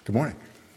Good morning.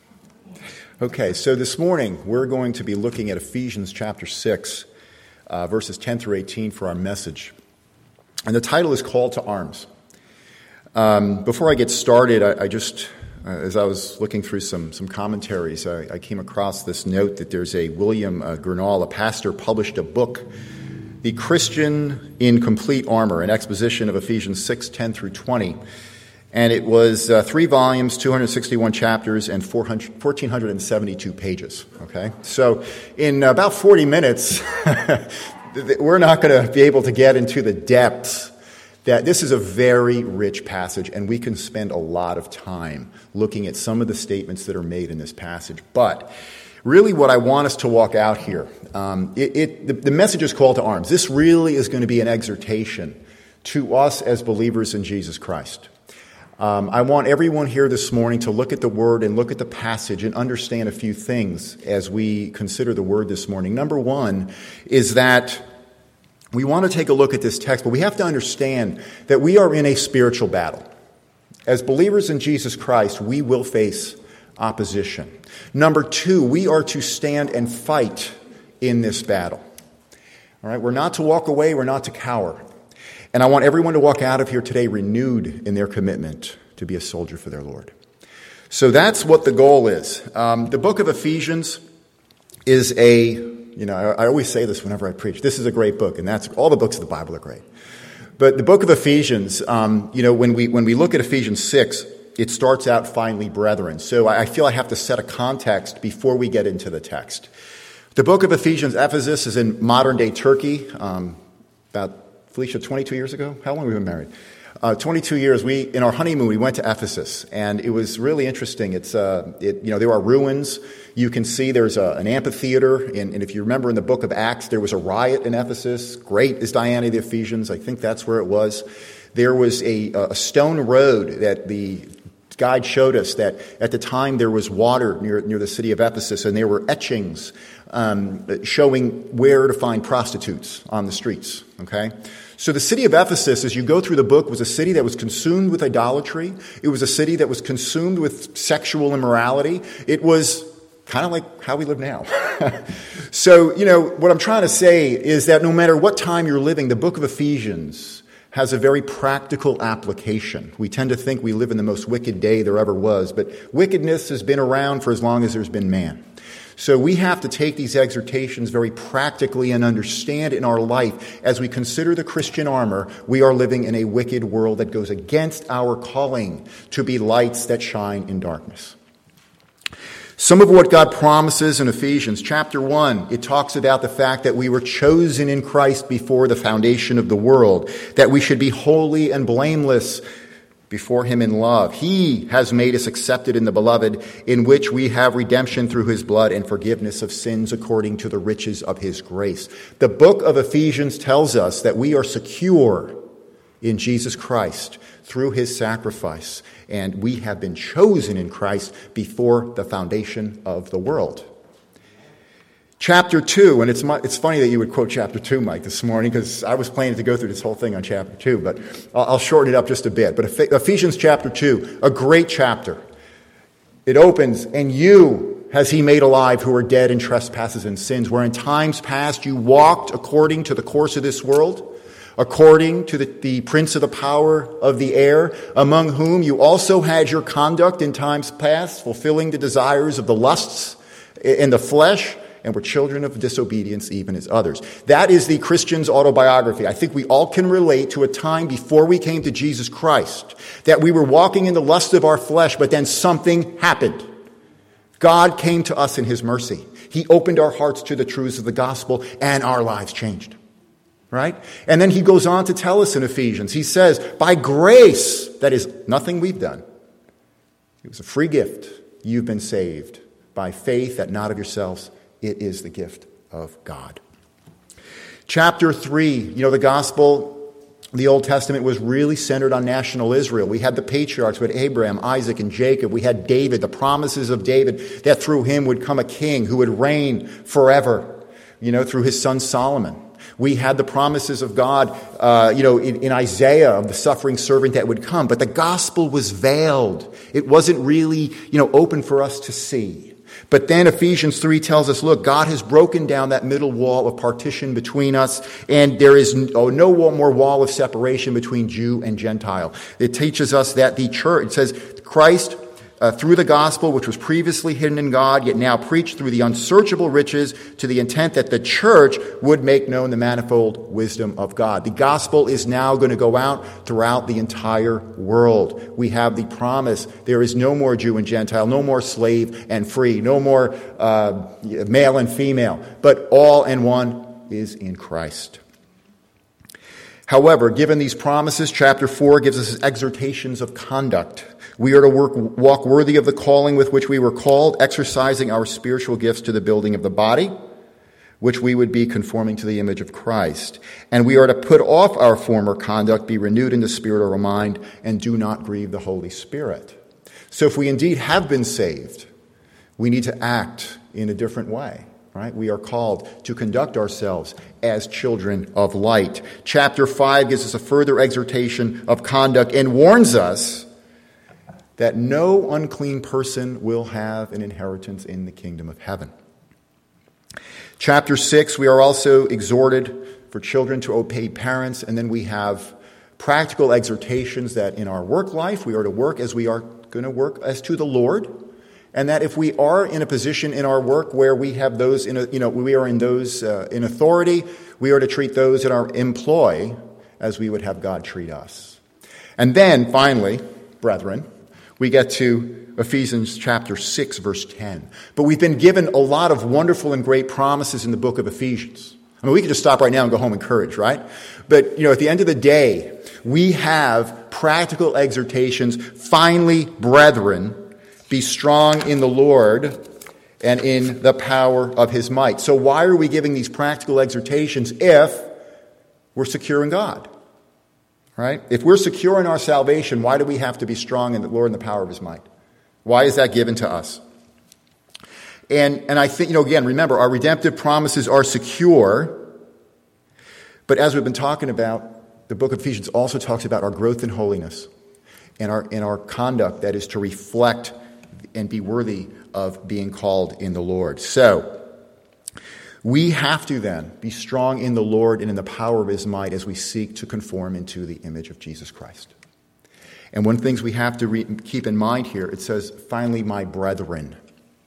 Okay, so this morning we're going to be looking at Ephesians chapter 6, verses 10 through 18 for our message. And the title is Call to Arms. Before I get started, I just, as I was looking through some commentaries, I came across this note that there's a William Gurnall, a pastor, published a book, The Christian in Complete Armor, an exposition of Ephesians 6, 10 through 20. And it was 3 volumes, 261 chapters, and 1,472 pages. Okay, so in about 40 minutes, we're not going to be able to get into the depths. That this is a very rich passage, and we can spend a lot of time looking at some of the statements that are made in this passage. But really, what I want us to walk out here, the message is called to arms. This really is going to be an exhortation to us as believers in Jesus Christ. I want everyone here this morning to look at the Word and look at the passage and understand a few things as we consider the Word this morning. Number one is that we want to take a look at this text, but we have to understand that we are in a spiritual battle. As believers in Jesus Christ, we will face opposition. Number two, we are to stand and fight in this battle. All right, we're not to walk away, we're not to cower. And I want everyone to walk out of here today renewed in their commitment to be a soldier for their Lord. So that's what the goal is. The book of Ephesians is I always say this whenever I preach. This is a great book, and that's all the books of the Bible are great. But the book of Ephesians, when we look at Ephesians 6, it starts out, finally, brethren. So I feel I have to set a context before we get into the text. The book of Ephesians, Ephesus, is in modern-day Turkey, about Felicia, 22 years ago? How long have we been married? 22 years. In our honeymoon, we went to Ephesus, and it was really interesting. There are ruins. You can see there's an amphitheater, and if you remember in the book of Acts, there was a riot in Ephesus. Great is Diana of the Ephesians. I think that's where it was. There was a stone road that the guide showed us that at the time there was water near the city of Ephesus, and there were etchings showing where to find prostitutes on the streets. Okay? So the city of Ephesus, as you go through the book, was a city that was consumed with idolatry. It was a city that was consumed with sexual immorality. It was kind of like how we live now. So, what I'm trying to say is that no matter what time you're living, the book of Ephesians has a very practical application. We tend to think we live in the most wicked day there ever was, but wickedness has been around for as long as there's been man. So we have to take these exhortations very practically and understand in our life as we consider the Christian armor, we are living in a wicked world that goes against our calling to be lights that shine in darkness. Some of what God promises in Ephesians chapter 1, it talks about the fact that we were chosen in Christ before the foundation of the world, that we should be holy and blameless before him in love. He has made us accepted in the beloved, in which we have redemption through his blood and forgiveness of sins according to the riches of his grace. The book of Ephesians tells us that we are secure in Jesus Christ through his sacrifice, and we have been chosen in Christ before the foundation of the world. Chapter 2, and it's funny that you would quote chapter 2, Mike, this morning, because I was planning to go through this whole thing on chapter 2, but I'll shorten it up just a bit. But Ephesians chapter 2, a great chapter. It opens, and you has he made alive who are dead in trespasses and sins, where in times past you walked according to the course of this world, according to the prince of the power of the air, among whom you also had your conduct in times past, fulfilling the desires of the lusts in the flesh, and were children of disobedience even as others. That is the Christian's autobiography. I think we all can relate to a time before we came to Jesus Christ, that we were walking in the lust of our flesh, but then something happened. God came to us in his mercy. He opened our hearts to the truths of the gospel, and our lives changed. Right? And then he goes on to tell us in Ephesians, he says, by grace, that is nothing we've done. It was a free gift. You've been saved by faith, that not of yourselves. It is the gift of God. Chapter 3, the gospel, the Old Testament was really centered on national Israel. We had the patriarchs, we had Abraham, Isaac, and Jacob. We had David, the promises of David, that through him would come a king who would reign forever, through his son Solomon. We had the promises of God, in Isaiah of the suffering servant that would come. But the gospel was veiled. It wasn't really, open for us to see. But then Ephesians 3 tells us, look, God has broken down that middle wall of partition between us, and there is no more wall of separation between Jew and Gentile. It teaches us that the church, it says, Christ, through the gospel, which was previously hidden in God, yet now preached through the unsearchable riches, to the intent that the church would make known the manifold wisdom of God. The gospel is now going to go out throughout the entire world. We have the promise. There is no more Jew and Gentile, no more slave and free, no more male and female, but all and one is in Christ. However, given these promises, chapter 4 gives us exhortations of conduct. We are to walk worthy of the calling with which we were called, exercising our spiritual gifts to the building of the body, which we would be conforming to the image of Christ. And we are to put off our former conduct, be renewed in the spirit of our mind, and do not grieve the Holy Spirit. So if we indeed have been saved, we need to act in a different way. Right? We are called to conduct ourselves as children of light. Chapter 5 gives us a further exhortation of conduct and warns us that no unclean person will have an inheritance in the kingdom of heaven. Chapter 6, we are also exhorted for children to obey parents, and then we have practical exhortations that in our work life we are to work as we are going to work as to the Lord. And that if we are in a position in our work where we have those in authority, we are to treat those in our employ as we would have God treat us. And then finally, brethren, we get to Ephesians chapter 6, verse 10. But we've been given a lot of wonderful and great promises in the book of Ephesians. I mean, we could just stop right now and go home encouraged, right? But, at the end of the day, we have practical exhortations. Finally, brethren, be strong in the Lord and in the power of his might. So why are we giving these practical exhortations if we're secure in God? Right? If we're secure in our salvation, why do we have to be strong in the Lord and the power of his might? Why is that given to us? And I think, again, remember, our redemptive promises are secure. But as we've been talking about, the book of Ephesians also talks about our growth in holiness and our conduct that is to reflect and be worthy of being called in the Lord. So, we have to then be strong in the Lord and in the power of his might as we seek to conform into the image of Jesus Christ. And one of the things we have to keep in mind here, it says, finally, my brethren.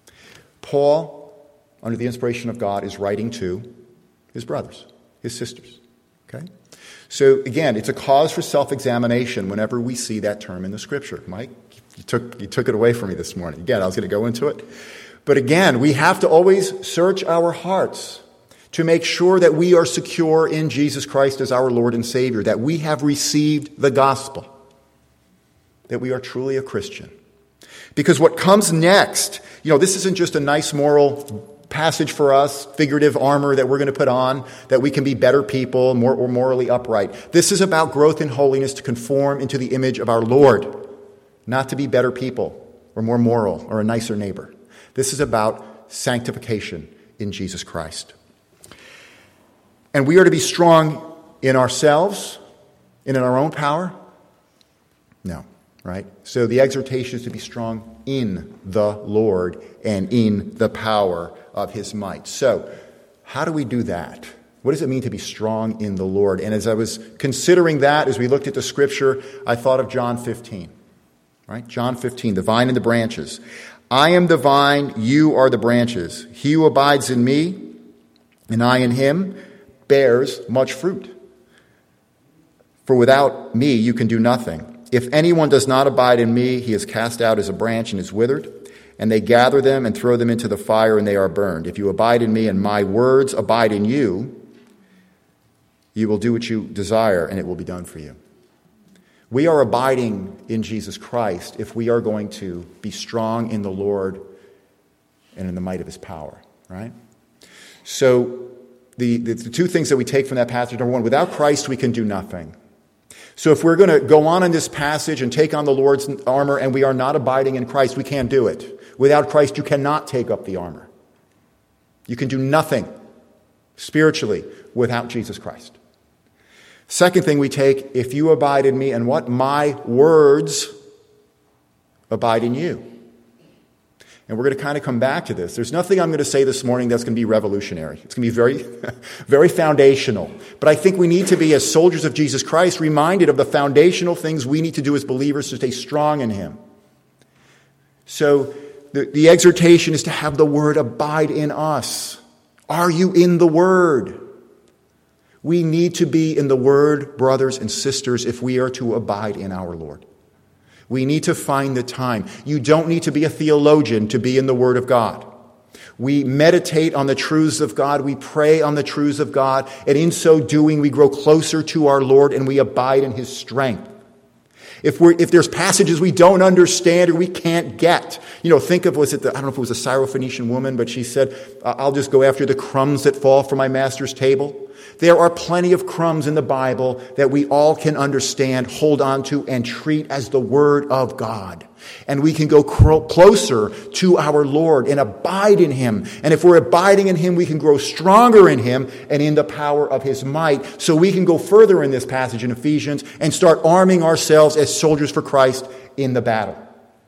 Paul, under the inspiration of God, is writing to his brothers, his sisters. Okay? So, again, it's a cause for self-examination whenever we see that term in the Scripture. Mike, you took it away from me this morning. Again, I was going to go into it. But again, we have to always search our hearts to make sure that we are secure in Jesus Christ as our Lord and Savior, that we have received the gospel, that we are truly a Christian. Because what comes next, this isn't just a nice moral passage for us, figurative armor that we're going to put on, that we can be better people, more morally upright. This is about growth in holiness to conform into the image of our Lord, not to be better people or more moral or a nicer neighbor. This is about sanctification in Jesus Christ. And we are to be strong in ourselves and in our own power? No, right? So the exhortation is to be strong in the Lord and in the power of his might. So, how do we do that? What does it mean to be strong in the Lord? And as I was considering that, as we looked at the Scripture, I thought of John 15. Right? John 15, the vine and the branches. I am the vine, you are the branches. He who abides in me, and I in him, bears much fruit. For without me you can do nothing. If anyone does not abide in me, he is cast out as a branch and is withered. And they gather them and throw them into the fire, and they are burned. If you abide in me and my words abide in you, you will do what you desire, and it will be done for you. We are abiding in Jesus Christ if we are going to be strong in the Lord and in the might of his power, right? So the two things that we take from that passage, number one, without Christ we can do nothing. So if we're going to go on in this passage and take on the Lord's armor and we are not abiding in Christ, we can't do it. Without Christ, you cannot take up the armor. You can do nothing spiritually, without Jesus Christ. Second thing we take, if you abide in me and what? My words abide in you. And we're going to kind of come back to this. There's nothing I'm going to say this morning that's going to be revolutionary. It's going to be very, very foundational. But I think we need to be, as soldiers of Jesus Christ, reminded of the foundational things we need to do as believers to stay strong in him. So the exhortation is to have the word abide in us. Are you in the word? We need to be in the word, brothers and sisters, if we are to abide in our Lord. We need to find the time. You don't need to be a theologian to be in the Word of God. We meditate on the truths of God. We pray on the truths of God. And in so doing, we grow closer to our Lord and we abide in his strength. If there's passages we don't understand or we can't get, think of, I don't know if it was a Syrophoenician woman, but she said, I'll just go after the crumbs that fall from my master's table. There are plenty of crumbs in the Bible that we all can understand, hold on to, and treat as the Word of God. And we can go closer to our Lord and abide in him. And if we're abiding in him, we can grow stronger in him and in the power of his might. So we can go further in this passage in Ephesians and start arming ourselves as soldiers for Christ in the battle.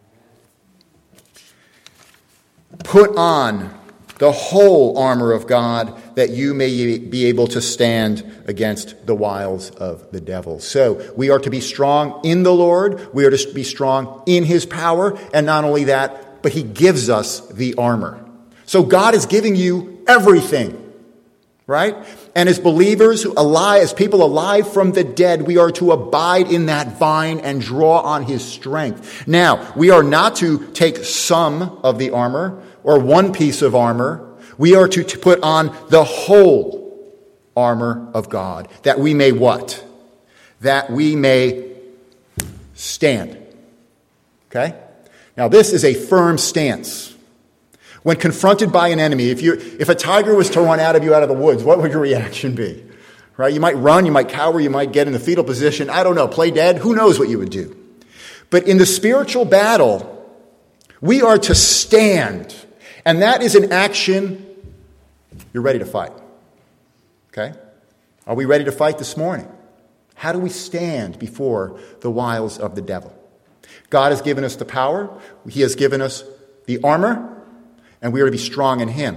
Put on the whole armor of God, that you may be able to stand against the wiles of the devil. So we are to be strong in the Lord. We are to be strong in his power. And not only that, but he gives us the armor. So God is giving you everything, right? And as believers, as people alive from the dead, we are to abide in that vine and draw on his strength. Now, we are not to take some of the armor or one piece of armor. We are to put on the whole armor of God, that we may what? That we may stand. Okay? Now, this is a firm stance. When confronted by an enemy, if a tiger was to run out of the woods, what would your reaction be? Right? You might run, you might cower, you might get in the fetal position. I don't know, play dead. Who knows what you would do? But in the spiritual battle, we are to stand. And that is an action. You're ready to fight. Okay? Are we ready to fight this morning? How do we stand before the wiles of the devil? God has given us the power. He has given us the armor. And we are to be strong in him.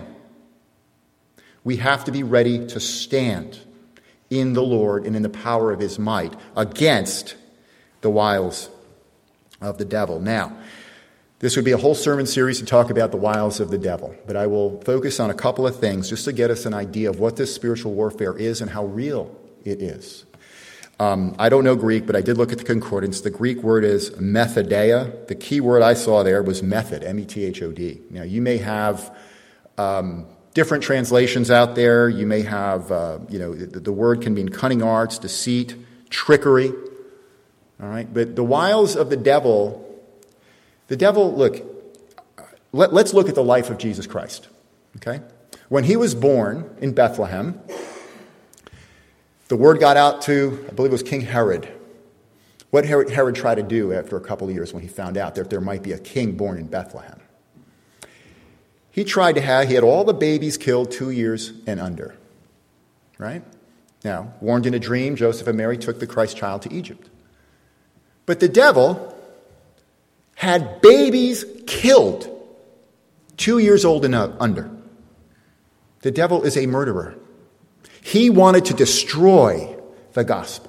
We have to be ready to stand in the Lord and in the power of his might against the wiles of the devil. Now, this would be a whole sermon series to talk about the wiles of the devil, but I will focus on a couple of things just to get us an idea of what this spiritual warfare is and how real it is. I don't know Greek, but I did look at the concordance. The Greek word is methodeia. The key word I saw there was method, M-E-T-H-O-D. Now, you may have different translations out there. You may have, the word can mean cunning arts, deceit, trickery. All right, but the wiles of the devil, look, let's look at the life of Jesus Christ, okay? When he was born in Bethlehem, the word got out to, I believe it was King Herod. What Herod tried to do after a couple of years when he found out that there might be a king born in Bethlehem? He had all the babies killed 2 years and under, right? Now, warned in a dream, Joseph and Mary took the Christ child to Egypt. But the devil had babies killed 2 years old and under. The devil is a murderer. He wanted to destroy the gospel.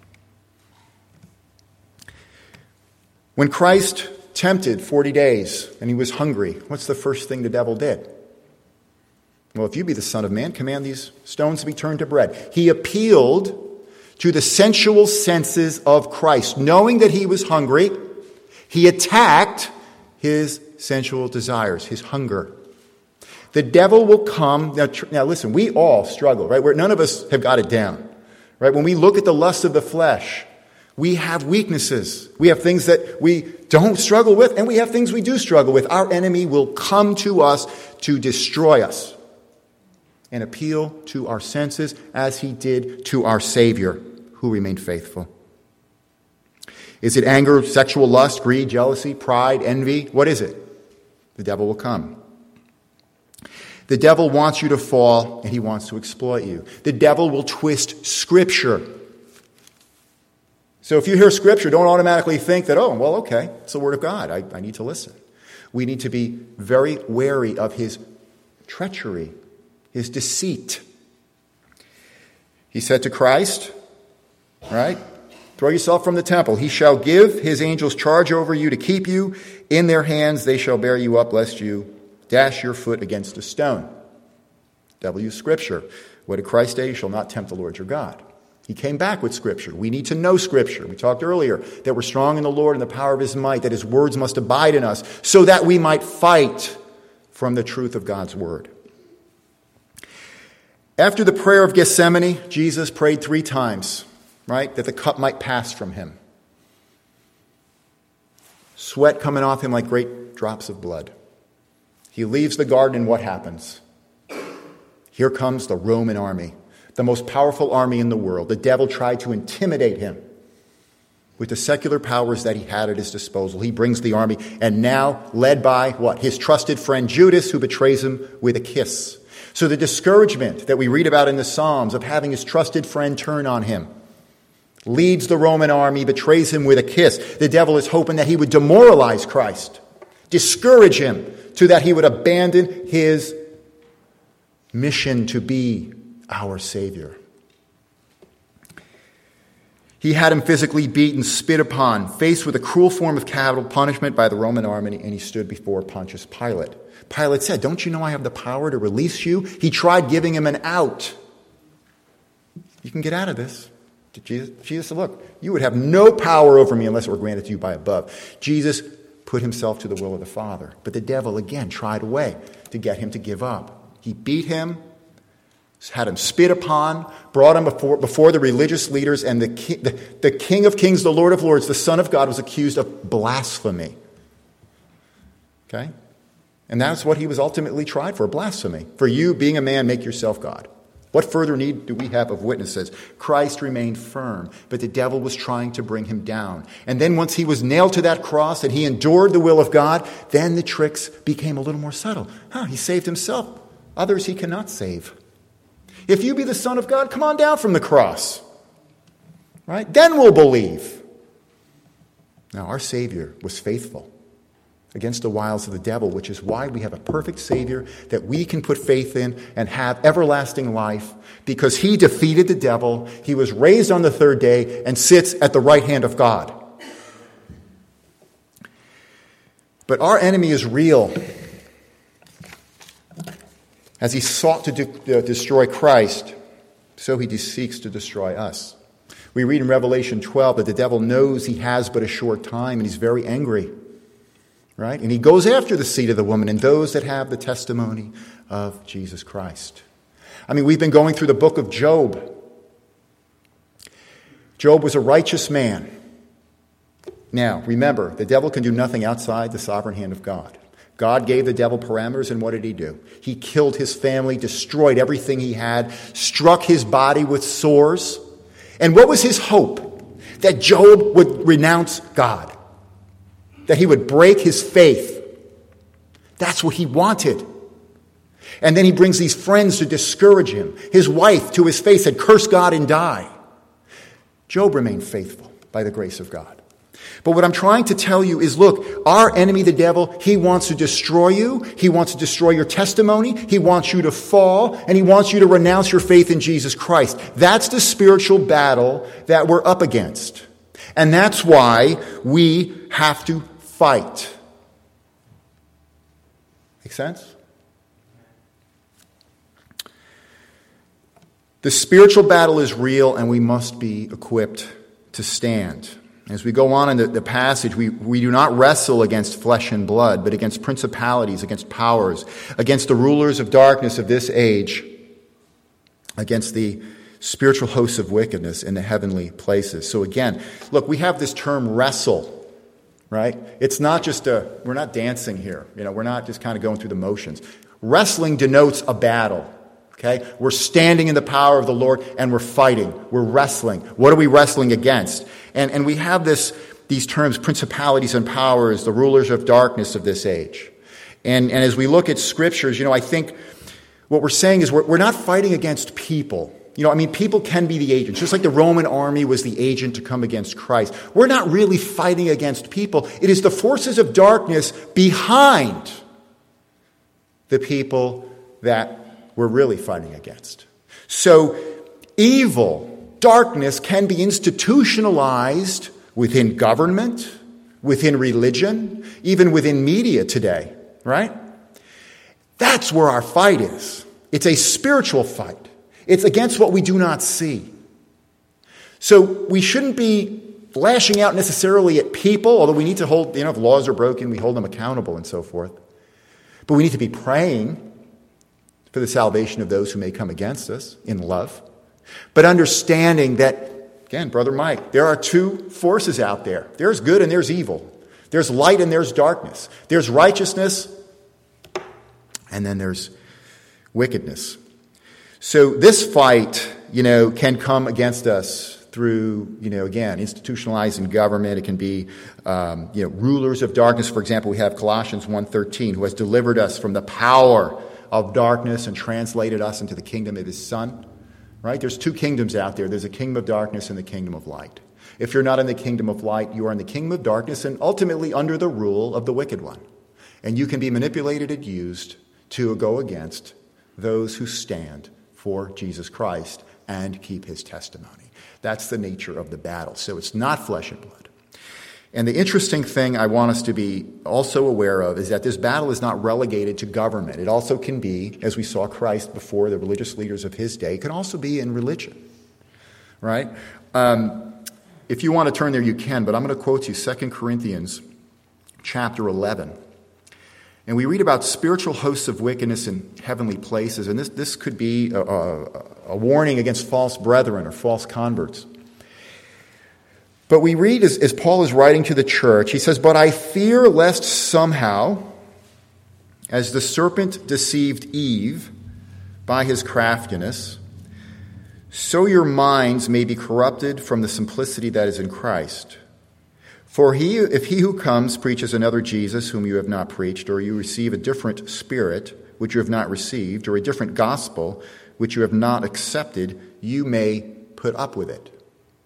When Christ tempted 40 days and he was hungry, what's the first thing the devil did? Well, if you be the Son of Man, command these stones to be turned to bread. He appealed to the sensual senses of Christ. Knowing that he was hungry, he attacked his sensual desires, his hunger. The devil will come. Now listen, we all struggle, right? None of us have got it down, right? When we look at the lust of the flesh, we have weaknesses. We have things that we don't struggle with, and we have things we do struggle with. Our enemy will come to us to destroy us and appeal to our senses as he did to our Savior, who remained faithful. Is it anger, sexual lust, greed, jealousy, pride, envy? What is it? The devil will come. The devil wants you to fall, and he wants to exploit you. The devil will twist Scripture. So if you hear Scripture, don't automatically think that, okay, it's the Word of God. I need to listen. We need to be very wary of his treachery, his deceit. He said to Christ, right, throw yourself from the temple. He shall give his angels charge over you to keep you. In their hands they shall bear you up, lest you dash your foot against a stone. Devil used Scripture. What did Christ say? You shall not tempt the Lord your God. He came back with Scripture. We need to know Scripture. We talked earlier that we're strong in the Lord and the power of his might, that his words must abide in us so that we might fight from the truth of God's word. After the prayer of Gethsemane, Jesus prayed 3 times, right, that the cup might pass from him. Sweat coming off him like great drops of blood. He leaves the garden, and what happens? Here comes the Roman army, the most powerful army in the world. The devil tried to intimidate him with the secular powers that he had at his disposal. He brings the army, and now led by what? His trusted friend Judas, who betrays him with a kiss. So the discouragement that we read about in the Psalms of having his trusted friend turn on him leads the Roman army, betrays him with a kiss. The devil is hoping that he would demoralize Christ, discourage him, so that he would abandon his mission to be our Savior. He had him physically beaten, spit upon, faced with a cruel form of capital punishment by the Roman army, and he stood before Pontius Pilate. Pilate said, "Don't you know I have the power to release you?" He tried giving him an out. You can get out of this. Jesus said, "Look, you would have no power over me unless it were granted to you by above." Jesus put himself to the will of the Father. But the devil again tried a way to get him to give up. He beat him, had him spit upon, brought him before the religious leaders, and the King of Kings, the Lord of Lords, the Son of God, was accused of blasphemy. Okay? And that's what he was ultimately tried for, blasphemy. For you, being a man, make yourself God. What further need do we have of witnesses? Christ remained firm, but the devil was trying to bring him down. And then once he was nailed to that cross and he endured the will of God, then the tricks became a little more subtle. He saved himself. Others he cannot save. If you be the Son of God, come on down from the cross. Right? Then we'll believe. Now, our Savior was faithful against the wiles of the devil, which is why we have a perfect Savior that we can put faith in and have everlasting life, because he defeated the devil, he was raised on the 3rd day, and sits at the right hand of God. But our enemy is real. As he sought to destroy Christ, so he seeks to destroy us. We read in Revelation 12 that the devil knows he has but a short time, and he's very angry. Right? And he goes after the seed of the woman and those that have the testimony of Jesus Christ. I mean, we've been going through the book of Job. Job was a righteous man. Now, remember, the devil can do nothing outside the sovereign hand of God. God gave the devil parameters, and what did he do? He killed his family, destroyed everything he had, struck his body with sores. And what was his hope? That Job would renounce God. That he would break his faith. That's what he wanted. And then he brings these friends to discourage him. His wife, to his face, said, "Curse God and die." Job remained faithful by the grace of God. But what I'm trying to tell you is, look, our enemy, the devil, he wants to destroy you. He wants to destroy your testimony. He wants you to fall, and he wants you to renounce your faith in Jesus Christ. That's the spiritual battle that we're up against. And that's why we have to fight. Make sense? The spiritual battle is real, and we must be equipped to stand. As we go on in the passage, we do not wrestle against flesh and blood, but against principalities, against powers, against the rulers of darkness of this age, against the spiritual hosts of wickedness in the heavenly places. So again, look, we have this term wrestle, right? It's not just we're not dancing here. We're not just kind of going through the motions. Wrestling denotes a battle, okay? We're standing in the power of the Lord and we're fighting. We're wrestling. What are we wrestling against? And we have these terms, principalities and powers, the rulers of darkness of this age. And as we look at scriptures, I think what we're saying is we're not fighting against people. People can be the agents, just like the Roman army was the agent to come against Christ. We're not really fighting against people. It is the forces of darkness behind the people that we're really fighting against. So evil, darkness can be institutionalized within government, within religion, even within media today, right? That's where our fight is. It's a spiritual fight. It's against what we do not see. So we shouldn't be lashing out necessarily at people, although we need to hold, if laws are broken, we hold them accountable and so forth. But we need to be praying for the salvation of those who may come against us in love. But understanding that, again, Brother Mike, there are two forces out there. There's good and there's evil. There's light and there's darkness. There's righteousness and then there's wickedness. So this fight, can come against us through, again, institutionalized in government. It can be, rulers of darkness. For example, we have Colossians 1:13, who has delivered us from the power of darkness and translated us into the kingdom of his Son. Right? There's two kingdoms out there. There's a kingdom of darkness and the kingdom of light. If you're not in the kingdom of light, you are in the kingdom of darkness and ultimately under the rule of the wicked one. And you can be manipulated and used to go against those who stand for Jesus Christ and keep his testimony. That's the nature of the battle. So it's not flesh and blood. And the interesting thing I want us to be also aware of is that this battle is not relegated to government. It also can be, as we saw Christ before, the religious leaders of his day, it can also be in religion. Right? If you want to turn there, you can, but I'm going to quote you 2 Corinthians chapter 11. And we read about spiritual hosts of wickedness in heavenly places. And this could be a warning against false brethren or false converts. But we read as Paul is writing to the church, he says, "But I fear lest somehow, as the serpent deceived Eve by his craftiness, so your minds may be corrupted from the simplicity that is in Christ. For if he who comes preaches another Jesus whom you have not preached, or you receive a different spirit which you have not received, or a different gospel which you have not accepted, you may put up with it."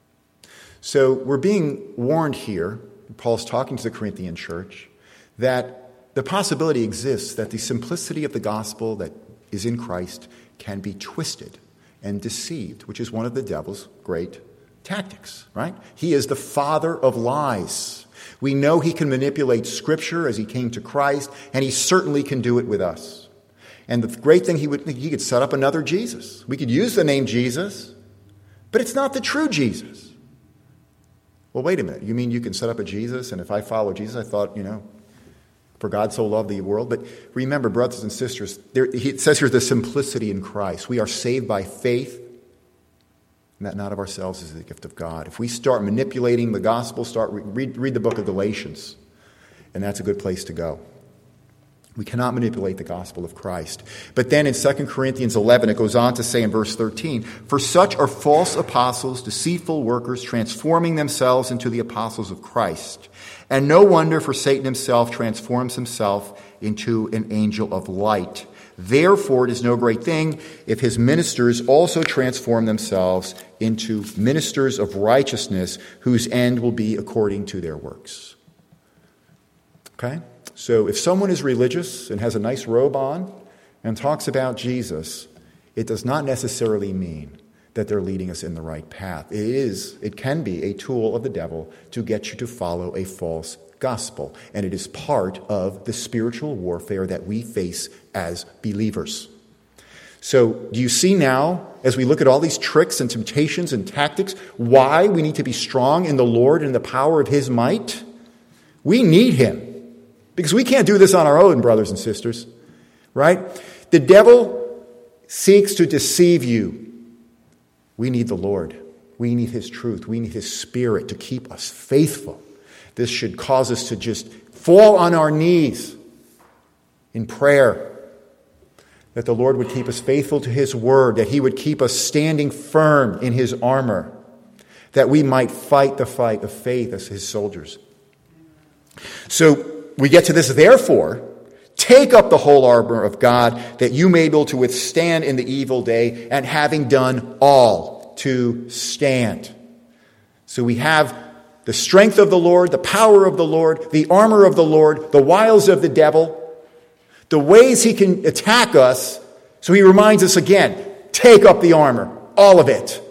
So we're being warned here, Paul's talking to the Corinthian church, that the possibility exists that the simplicity of the gospel that is in Christ can be twisted and deceived, which is one of the devil's great tactics, right? He is the father of lies. We know he can manipulate Scripture as he came to Christ, and he certainly can do it with us. And the great thing, he could set up another Jesus. We could use the name Jesus, but it's not the true Jesus. Well, wait a minute. You mean you can set up a Jesus, and if I follow Jesus, I thought, for God so loved the world. But remember, brothers and sisters, it says here the simplicity in Christ. We are saved by faith, and that not of ourselves is the gift of God. If we start manipulating the gospel, read the book of Galatians, and that's a good place to go. We cannot manipulate the gospel of Christ. But then in 2 Corinthians 11, it goes on to say in verse 13, "For such are false apostles, deceitful workers, transforming themselves into the apostles of Christ. And no wonder, for Satan himself transforms himself into an angel of light. Therefore, it is no great thing if his ministers also transform themselves into ministers of righteousness, whose end will be according to their works." Okay? So if someone is religious and has a nice robe on and talks about Jesus, it does not necessarily mean that they're leading us in the right path. It can be a tool of the devil to get you to follow a false gospel. And it is part of the spiritual warfare that we face as believers. So do you see now, as we look at all these tricks and temptations and tactics, why we need to be strong in the Lord and the power of his might? We need him. Because we can't do this on our own, brothers and sisters, right? The devil seeks to deceive you. We need the Lord. We need his truth. We need his Spirit to keep us faithful. This should cause us to just fall on our knees in prayer, that the Lord would keep us faithful to his word, that he would keep us standing firm in his armor, that we might fight the fight of faith as his soldiers. So we get to this, therefore, Take up the whole armor of God, that you may be able to withstand in the evil day, and having done all, to stand. So we have the strength of the Lord, the power of the Lord, the armor of the Lord, the wiles of the devil, the ways he can attack us. So he reminds us again, take up the armor, all of it.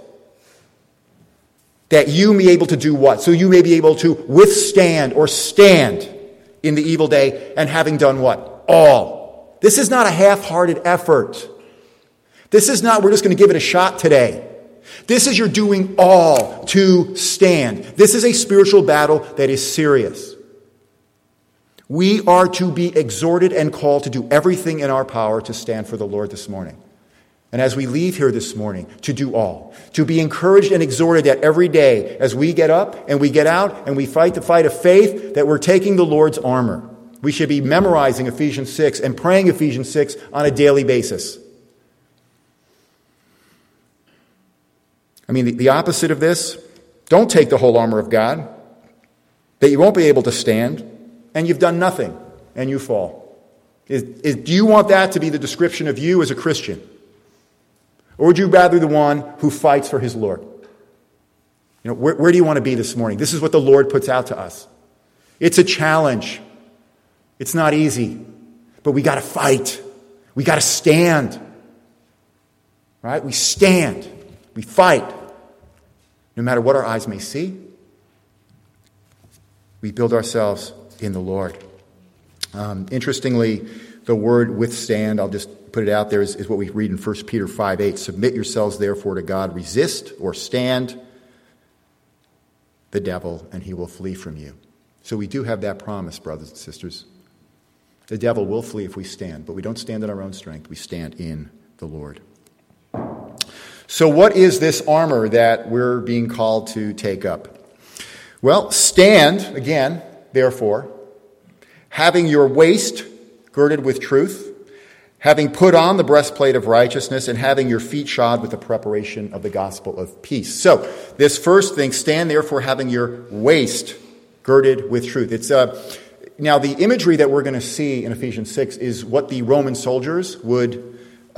That you may be able to do what? So you may be able to withstand or stand in the evil day, and having done what? All. This is not a half-hearted effort. This is not, we're just going to give it a shot today. This is you're doing all to stand. This is a spiritual battle that is serious. We are to be exhorted and called to do everything in our power to stand for the Lord this morning. And as we leave here this morning, to do all. To be encouraged and exhorted that every day as we get up and we get out and we fight the fight of faith, that we're taking the Lord's armor. We should be memorizing Ephesians 6 and praying Ephesians 6 on a daily basis. I mean, the opposite of this, don't take the whole armor of God, that you won't be able to stand, and you've done nothing, and you fall. Do you want that to be the description of you as a Christian? Or would you rather the one who fights for his Lord? You know, where do you want to be this morning? This is what the Lord puts out to us. It's a challenge. It's not easy. But we got to fight. We got to stand. Right? We stand. We fight. No matter what our eyes may see, we build ourselves in the Lord. Interestingly, the word withstand, I'll just put it out there, is what we read in 1 Peter 5:8. Submit yourselves therefore to God. Resist or stand the devil, and he will flee from you. So we do have that promise, brothers and sisters. The devil will flee if we stand, but we don't stand in our own strength. We stand in the Lord. So what is this armor that we're being called to take up? Well, stand, again, therefore, having your waist girded with truth, having put on the breastplate of righteousness, and having your feet shod with the preparation of the gospel of peace. So, this first thing, stand therefore having your waist girded with truth. It's now the imagery that we're going to see in Ephesians 6 is what the Roman soldiers would,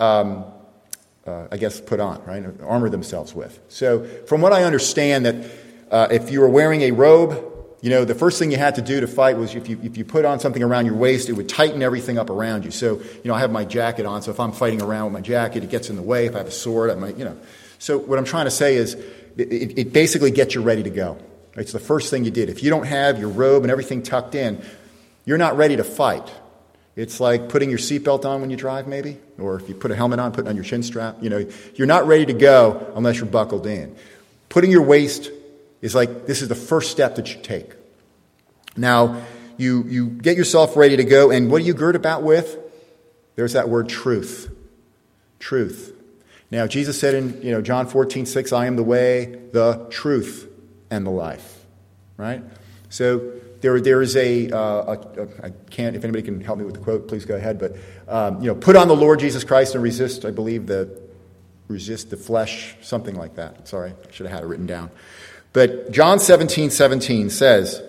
put on, right? Armor themselves with. So, from what I understand, that if you were wearing a robe, you know, the first thing you had to do to fight was if you put on something around your waist, it would tighten everything up around you. So, you know, I have my jacket on, so if I'm fighting around with my jacket, it gets in the way. If I have a sword, I might, you know. So what I'm trying to say is it basically gets you ready to go. It's the first thing you did. If you don't have your robe and everything tucked in, you're not ready to fight. It's like putting your seatbelt on when you drive, maybe, or if you put a helmet on, putting on your chin strap. You know, you're not ready to go unless you're buckled in. Putting your waist is like, this is the first step that you take. Now, you get yourself ready to go, and what do you gird about with? There's that word truth. Truth. Now, Jesus said in John 14:6, I am the way, the truth, and the life. Right? So there is I can't, if anybody can help me with the quote, please go ahead, but put on the Lord Jesus Christ and resist, I believe, resist the flesh, something like that. Sorry, I should have had it written down. But John 17:17 says,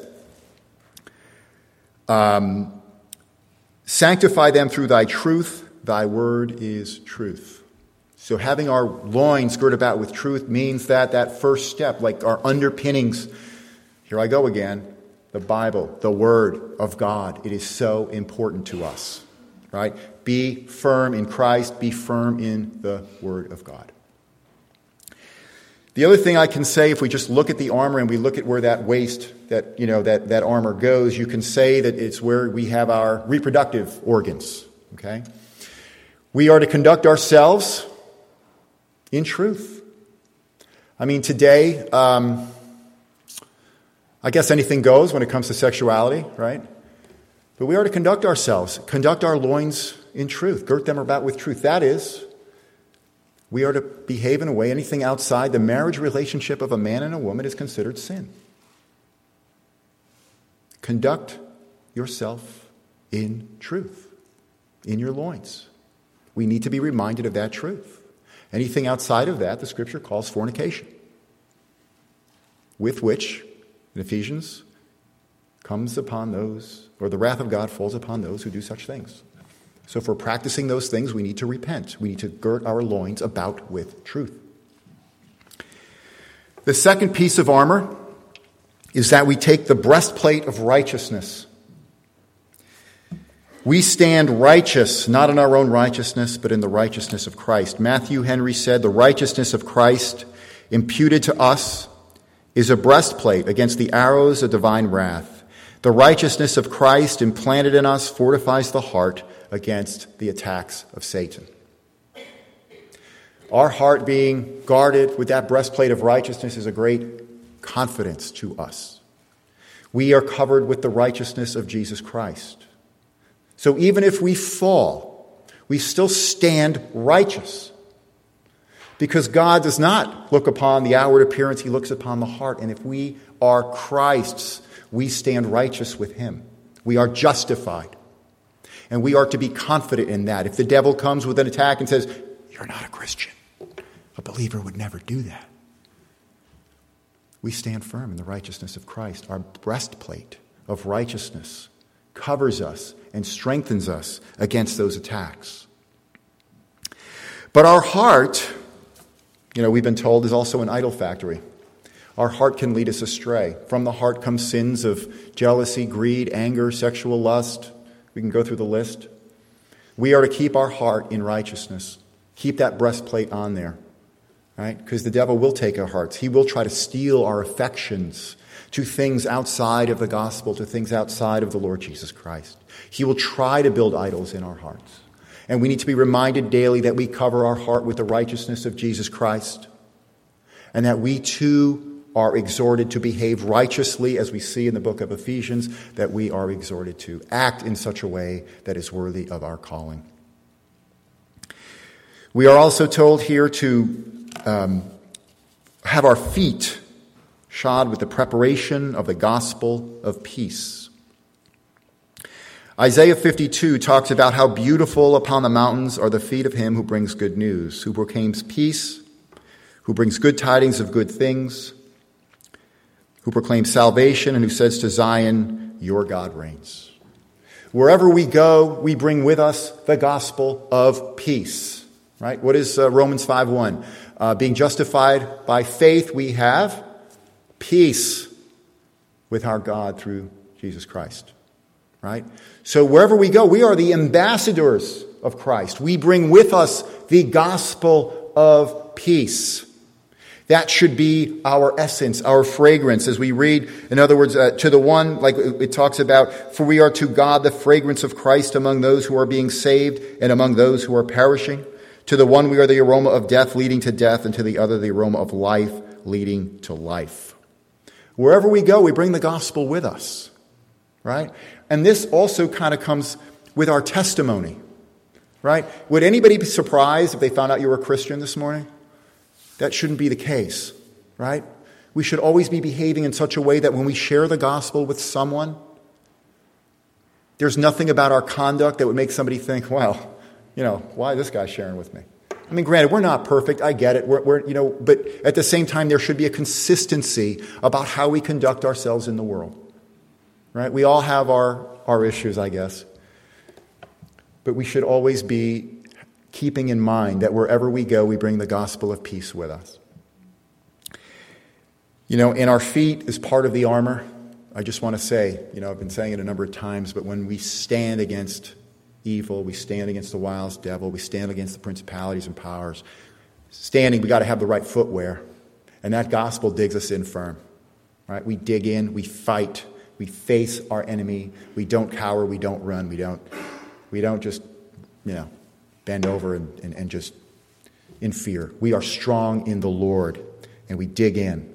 sanctify them through thy truth, thy word is truth. So having our loins girded about with truth means that first step, like our underpinnings, here I go again, the Bible, the Word of God, it is so important to us, right? Be firm in Christ, be firm in the Word of God. The other thing I can say, if we just look at the armor and we look at where that waist, that armor goes, you can say that it's where we have our reproductive organs, okay? We are to conduct ourselves in truth. I mean, today, I guess anything goes when it comes to sexuality, right? But we are to conduct our loins in truth, gird them about with truth. That is, we are to behave in a way, anything outside the marriage relationship of a man and a woman is considered sin. Conduct yourself in truth, in your loins. We need to be reminded of that truth. Anything outside of that, the Scripture calls fornication, with which, in Ephesians, comes upon those, or the wrath of God falls upon those who do such things. So if we're practicing those things, we need to repent. We need to gird our loins about with truth. The second piece of armor is that we take the breastplate of righteousness. We stand righteous, not in our own righteousness, but in the righteousness of Christ. Matthew Henry said, the righteousness of Christ imputed to us is a breastplate against the arrows of divine wrath. The righteousness of Christ implanted in us fortifies the heart against the attacks of Satan. Our heart being guarded with that breastplate of righteousness is a great confidence to us. We are covered with the righteousness of Jesus Christ. So even if we fall, we still stand righteous. Because God does not look upon the outward appearance, he looks upon the heart. And if we are Christ's, we stand righteous with him. We are justified. And we are to be confident in that. If the devil comes with an attack and says, you're not a Christian, a believer would never do that. We stand firm in the righteousness of Christ. Our breastplate of righteousness covers us and strengthens us against those attacks. But our heart, we've been told, is also an idol factory. Our heart can lead us astray. From the heart come sins of jealousy, greed, anger, sexual lust. We can go through the list. We are to keep our heart in righteousness. Keep that breastplate on there, right? Because the devil will take our hearts. He will try to steal our affections to things outside of the gospel, to things outside of the Lord Jesus Christ. He will try to build idols in our hearts. And we need to be reminded daily that we cover our heart with the righteousness of Jesus Christ, and that we too are exhorted to behave righteously, as we see in the book of Ephesians, that we are exhorted to act in such a way that is worthy of our calling. We are also told here to have our feet shod with the preparation of the gospel of peace. Isaiah 52 talks about how beautiful upon the mountains are the feet of him who brings good news, who proclaims peace, who brings good tidings of good things, who proclaims salvation, and who says to Zion, your God reigns. Wherever we go, we bring with us the gospel of peace. Right? What is Romans 5:1? Being justified by faith, we have peace with our God through Jesus Christ. Right? So wherever we go, we are the ambassadors of Christ. We bring with us the gospel of peace. That should be our essence, our fragrance, as we read, in other words, to the one, like it talks about, for we are to God the fragrance of Christ among those who are being saved and among those who are perishing. To the one we are the aroma of death leading to death, and to the other the aroma of life leading to life. Wherever we go, we bring the gospel with us, right? And this also kind of comes with our testimony, right? Would anybody be surprised if they found out you were a Christian this morning? That shouldn't be the case, right? We should always be behaving in such a way that when we share the gospel with someone, there's nothing about our conduct that would make somebody think, well, why is this guy sharing with me? I mean, granted, we're not perfect. I get it. But at the same time, there should be a consistency about how we conduct ourselves in the world, right? We all have our issues, I guess. But we should always be keeping in mind that wherever we go, we bring the gospel of peace with us. And our feet is part of the armor. I just want to say, I've been saying it a number of times, but when we stand against evil, we stand against the wiles of the devil, we stand against the principalities and powers. Standing, we got to have the right footwear. And that gospel digs us in firm. Right? We dig in, we fight, we face our enemy. We don't cower, we don't run, we don't just, bend over and just in fear. We are strong in the Lord, and we dig in.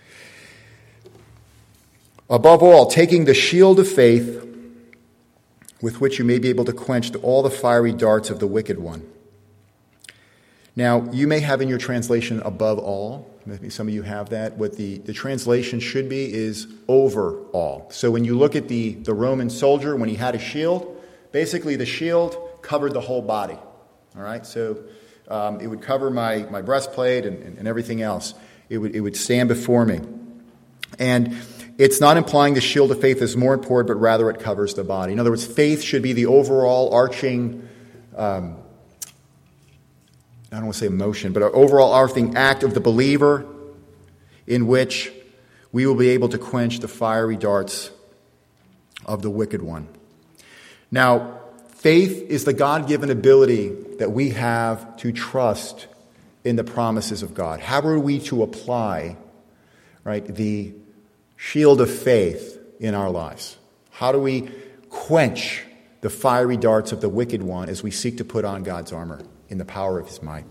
Above all, taking the shield of faith, with which you may be able to quench all the fiery darts of the wicked one. Now, you may have in your translation above all. Maybe some of you have that. What the translation should be is over all. So when you look at the Roman soldier, when he had a shield, basically the shield covered the whole body. All right, so it would cover my breastplate and everything else. It would stand before me. And it's not implying the shield of faith is more important, but rather it covers the body. In other words, faith should be the overall arching I don't want to say emotion, but an overarching act of the believer in which we will be able to quench the fiery darts of the wicked one. Now, faith is the God-given ability that we have to trust in the promises of God. How are we to apply, right, the shield of faith in our lives? How do we quench the fiery darts of the wicked one as we seek to put on God's armor in the power of his might?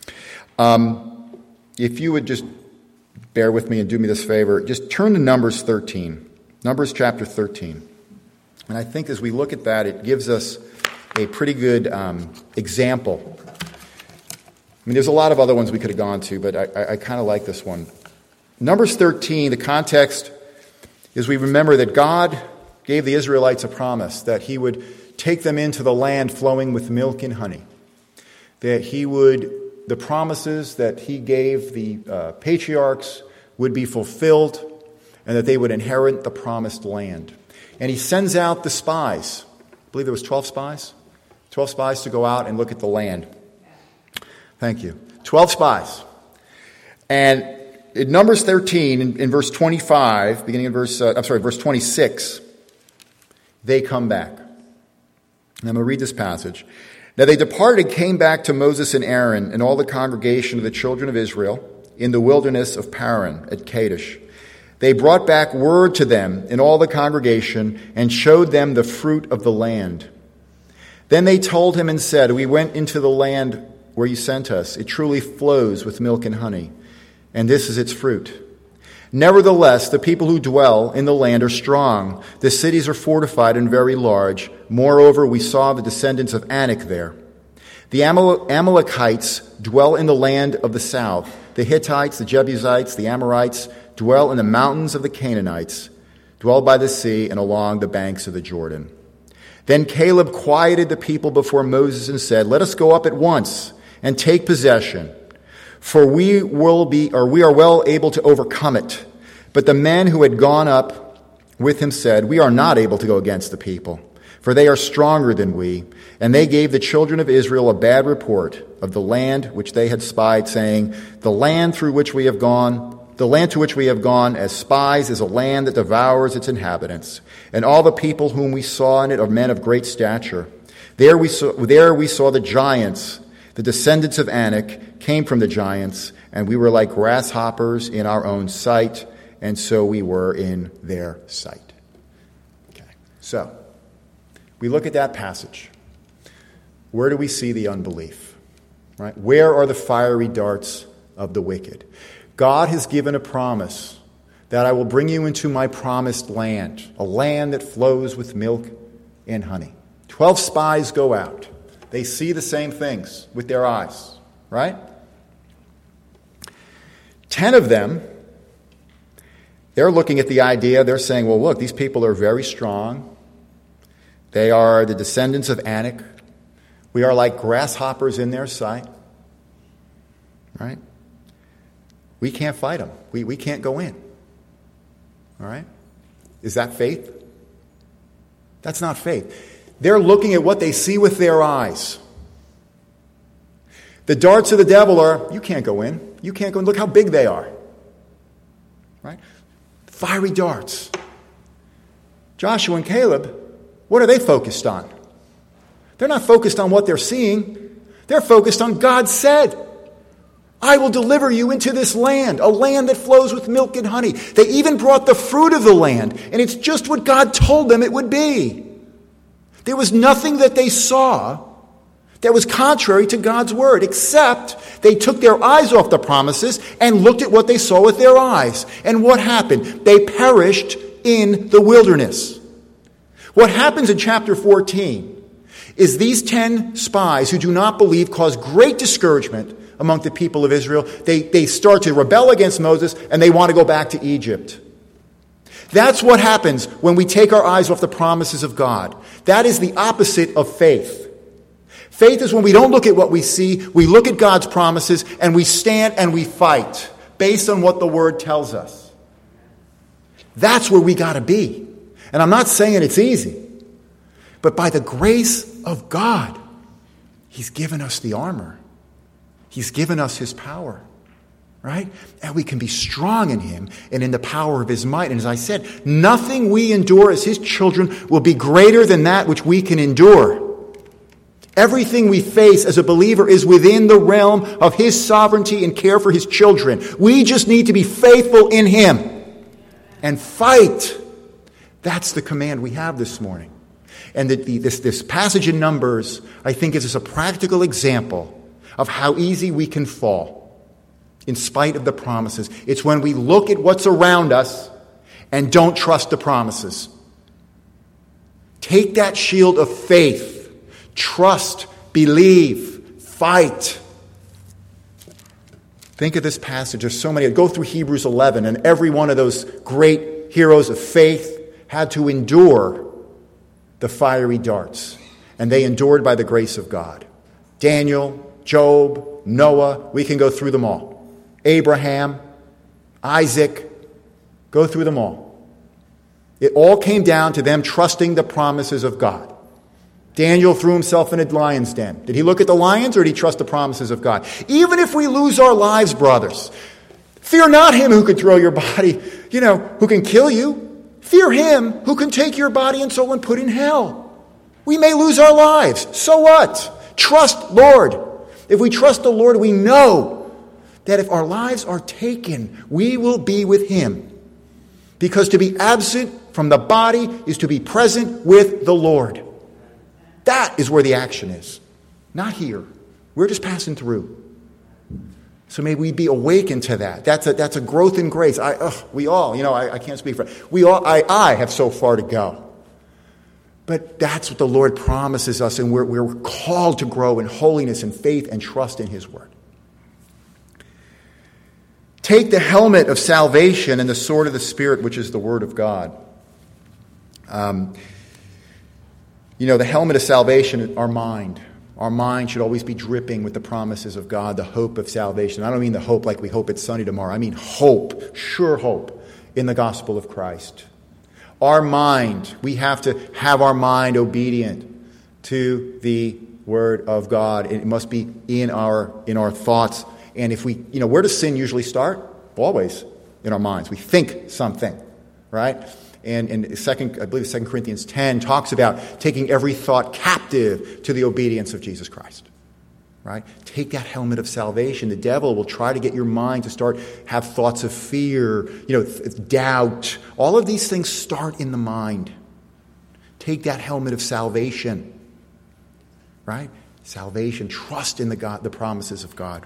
If you would just bear with me and do me this favor, just turn to Numbers 13. Numbers chapter 13. And I think as we look at that, it gives us a pretty good example. I mean, there's a lot of other ones we could have gone to, but I kind of like this one. Numbers 13, the context is we remember that God gave the Israelites a promise that he would take them into the land flowing with milk and honey. That he would, the promises that he gave the patriarchs would be fulfilled and that they would inherit the promised land. And he sends out the spies. I believe there was 12 spies. 12 spies to go out and look at the land. Thank you. 12 spies. And in Numbers 13, in verse 25, beginning in verse 26, they come back. And I'm going to read this passage. Now they departed and came back to Moses and Aaron and all the congregation of the children of Israel in the wilderness of Paran at Kadesh. They brought back word to them in all the congregation and showed them the fruit of the land. Then they told him and said, "We went into the land where you sent us. It truly flows with milk and honey, and this is its fruit. Nevertheless, the people who dwell in the land are strong. The cities are fortified and very large. Moreover, we saw the descendants of Anak there. The Amalekites dwell in the land of the south. The Hittites, the Jebusites, the Amorites dwell in the mountains of the Canaanites, dwell by the sea and along the banks of the Jordan." Then Caleb quieted the people before Moses and said, "Let us go up at once and take possession, for we are well able to overcome it." But the men who had gone up with him said, "We are not able to go against the people, for they are stronger than we." And they gave the children of Israel a bad report of the land which they had spied, saying, The land to which we have gone as spies is a land that devours its inhabitants. And all the people whom we saw in it are men of great stature. There we saw the giants. The descendants of Anak came from the giants, and we were like grasshoppers in our own sight, and so we were in their sight. Okay, so we look at that passage. Where do we see the unbelief? Right? Where are the fiery darts of the wicked? God has given a promise that I will bring you into my promised land, a land that flows with milk and honey. 12 spies go out. They see the same things with their eyes, right? 10 of them, they're looking at the idea, they're saying, well, look, these people are very strong. They are the descendants of Anak. We are like grasshoppers in their sight, right? We can't fight them. We can't go in, all right? Is that faith? That's not faith. They're looking at what they see with their eyes. The darts of the devil are, you can't go in. You can't go in. Look how big they are. Right? Fiery darts. Joshua and Caleb, what are they focused on? They're not focused on what they're seeing. They're focused on God said, I will deliver you into this land, a land that flows with milk and honey. They even brought the fruit of the land, and it's just what God told them it would be. There was nothing that they saw that was contrary to God's word, except they took their eyes off the promises and looked at what they saw with their eyes. And what happened? They perished in the wilderness. What happens in chapter 14 is these 10 spies who do not believe cause great discouragement among the people of Israel. They start to rebel against Moses, and they want to go back to Egypt. That's what happens when we take our eyes off the promises of God. That is the opposite of faith. Faith is when we don't look at what we see, we look at God's promises, and we stand and we fight based on what the Word tells us. That's where we got to be. And I'm not saying it's easy, but by the grace of God, He's given us the armor. He's given us his power, right? And we can be strong in him and in the power of his might. And as I said, nothing we endure as his children will be greater than that which we can endure. Everything we face as a believer is within the realm of his sovereignty and care for his children. We just need to be faithful in him and fight. That's the command we have this morning. And this passage in Numbers, I think, is a practical example of how easy we can fall in spite of the promises. It's when we look at what's around us and don't trust the promises. Take that shield of faith. Trust, believe, fight. Think of this passage. There's so many. Go through Hebrews 11, and every one of those great heroes of faith had to endure the fiery darts. And they endured by the grace of God. Daniel, Job, Noah, we can go through them all. Abraham, Isaac, go through them all. It all came down to them trusting the promises of God. Daniel threw himself in a lion's den. Did he look at the lions or did he trust the promises of God? Even if we lose our lives, brothers, fear not him who can throw your body, who can kill you. Fear him who can take your body and soul and put in hell. We may lose our lives. So what? Trust Lord. If we trust the Lord, we know that if our lives are taken, we will be with him. Because to be absent from the body is to be present with the Lord. That is where the action is. Not here. We're just passing through. So may we be awakened to that. That's a growth in grace. We all, I can't speak for it. We all, I have so far to go. But that's what the Lord promises us, and we're called to grow in holiness and faith and trust in his word. Take the helmet of salvation and the sword of the Spirit, which is the word of God. The helmet of salvation, our mind. Our mind should always be dripping with the promises of God, the hope of salvation. I don't mean the hope like we hope it's sunny tomorrow. I mean hope, sure hope in the gospel of Christ. Our mind, we have to have our mind obedient to the word of God. It must be in our thoughts. And if we, where does sin usually start? Always in our minds. We think something, right? And I believe 2 Corinthians 10 talks about taking every thought captive to the obedience of Jesus Christ. Right? Take that helmet of salvation. The devil will try to get your mind to have thoughts of fear, doubt. All of these things start in the mind. Take that helmet of salvation. Right? Salvation. Trust in the promises of God.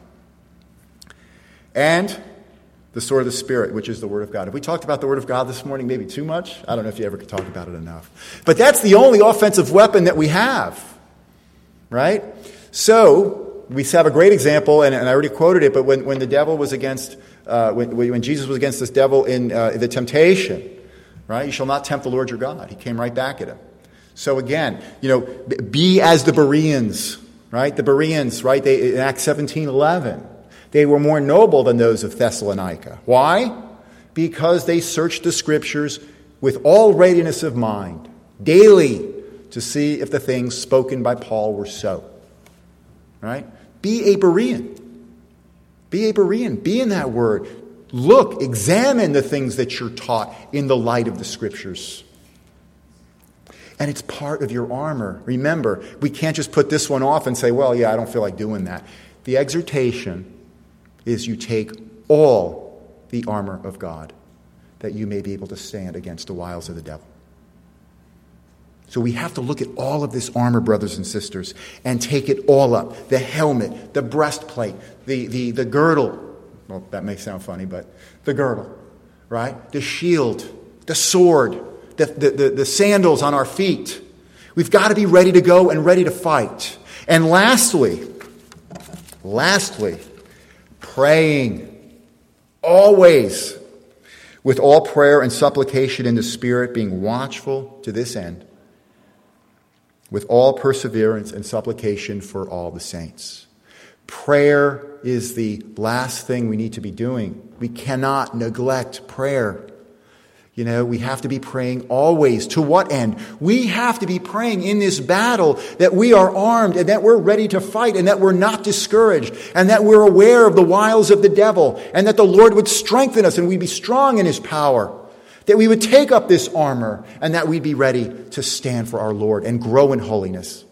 And the sword of the Spirit, which is the Word of God. Have we talked about the Word of God this morning? Maybe too much? I don't know if you ever could talk about it enough. But that's the only offensive weapon that we have. Right? So, we have a great example, and I already quoted it, but when the devil was against, when Jesus was against this devil in the temptation, right? You shall not tempt the Lord your God. He came right back at him. So again, be as the Bereans, right? The Bereans, right? In Acts 17:11. They were more noble than those of Thessalonica. Why? Because they searched the Scriptures with all readiness of mind, daily, to see if the things spoken by Paul were so. Right? Be a Berean. Be a Berean. Be in that word. Look, examine the things that you're taught in the light of the Scriptures. And it's part of your armor. Remember, we can't just put this one off and say, well, yeah, I don't feel like doing that. The exhortation is you take all the armor of God that you may be able to stand against the wiles of the devil. So we have to look at all of this armor, brothers and sisters, and take it all up. The helmet, the breastplate, the girdle. Well, that may sound funny, but the girdle, right? The shield, the sword, the sandals on our feet. We've got to be ready to go and ready to fight. And lastly, praying always with all prayer and supplication in the Spirit, being watchful to this end, with all perseverance and supplication for all the saints. Prayer is the last thing we need to be doing. We cannot neglect prayer. We have to be praying always. To what end? We have to be praying in this battle that we are armed and that we're ready to fight and that we're not discouraged and that we're aware of the wiles of the devil and that the Lord would strengthen us and we'd be strong in his power, that we would take up this armor and that we'd be ready to stand for our Lord and grow in holiness.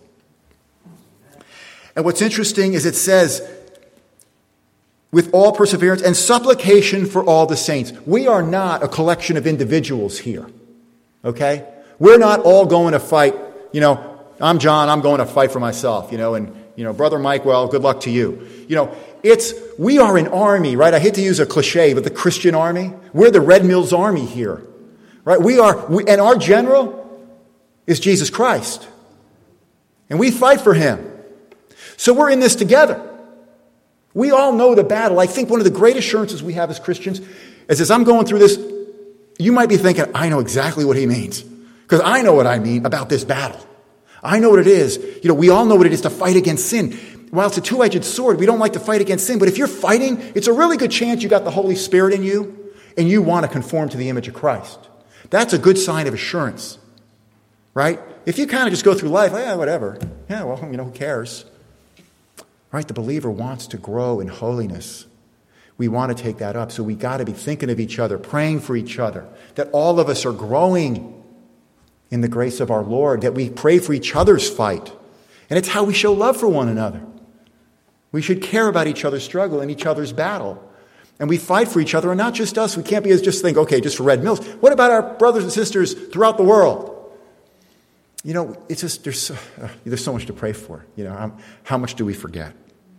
And what's interesting is it says, with all perseverance and supplication for all the saints. We are not a collection of individuals here. Okay? We're not all going to fight. I'm John, I'm going to fight for myself. And Brother Mike, well, good luck to you. We are an army, right? I hate to use a cliche, but the Christian army. We're the Red Mills army here. Right? And our general is Jesus Christ. And we fight for him. So we're in this together. We all know the battle. I think one of the great assurances we have as Christians is as I'm going through this, you might be thinking, I know exactly what he means. Because I know what I mean about this battle. I know what it is. We all know what it is to fight against sin. While it's a two-edged sword, we don't like to fight against sin. But if you're fighting, it's a really good chance you got the Holy Spirit in you and you want to conform to the image of Christ. That's a good sign of assurance. Right? If you kind of just go through life, whatever. Yeah, well, who cares? Right? The believer wants to grow in holiness. We want to take that up. So we got to be thinking of each other, praying for each other, that all of us are growing in the grace of our Lord, that we pray for each other's fight. And it's how we show love for one another. We should care about each other's struggle and each other's battle. And we fight for each other, and not just us. We can't just think, okay, just for Red Mills. What about our brothers and sisters throughout the world? It's just, there's so much to pray for. How much do we forget?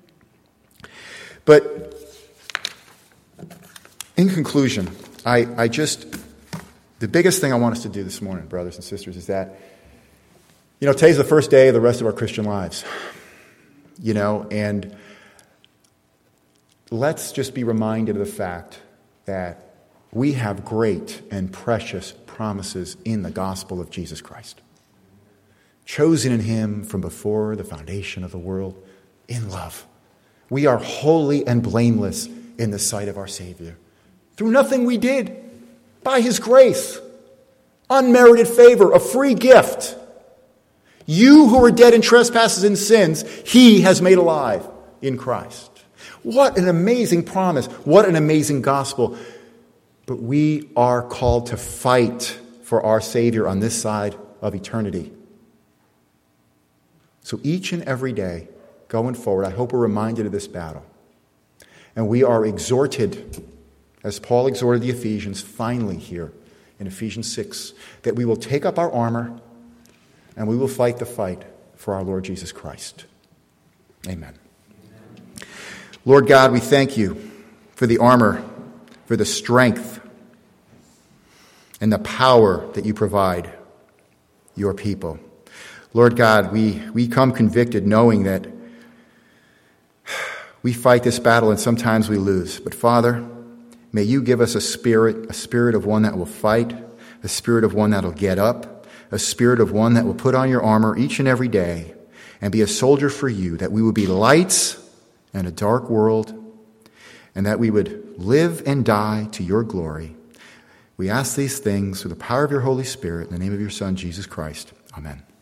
But in conclusion, the biggest thing I want us to do this morning, brothers and sisters, is that, today's the first day of the rest of our Christian lives. And let's just be reminded of the fact that we have great and precious promises in the gospel of Jesus Christ. Chosen in him from before the foundation of the world in love. We are holy and blameless in the sight of our Savior. Through nothing we did, by his grace, unmerited favor, a free gift. You who were dead in trespasses and sins, he has made alive in Christ. What an amazing promise. What an amazing gospel. But we are called to fight for our Savior on this side of eternity. So each and every day, going forward, I hope we're reminded of this battle. And we are exhorted, as Paul exhorted the Ephesians finally here in Ephesians 6, that we will take up our armor and we will fight the fight for our Lord Jesus Christ. Amen. Lord God, we thank you for the armor, for the strength and the power that you provide your people. Lord God, we come convicted knowing that we fight this battle and sometimes we lose. But Father, may you give us a spirit of one that will fight, a spirit of one that will get up, a spirit of one that will put on your armor each and every day and be a soldier for you, that we would be lights in a dark world, and that we would live and die to your glory. We ask these things through the power of your Holy Spirit in the name of your Son, Jesus Christ. Amen.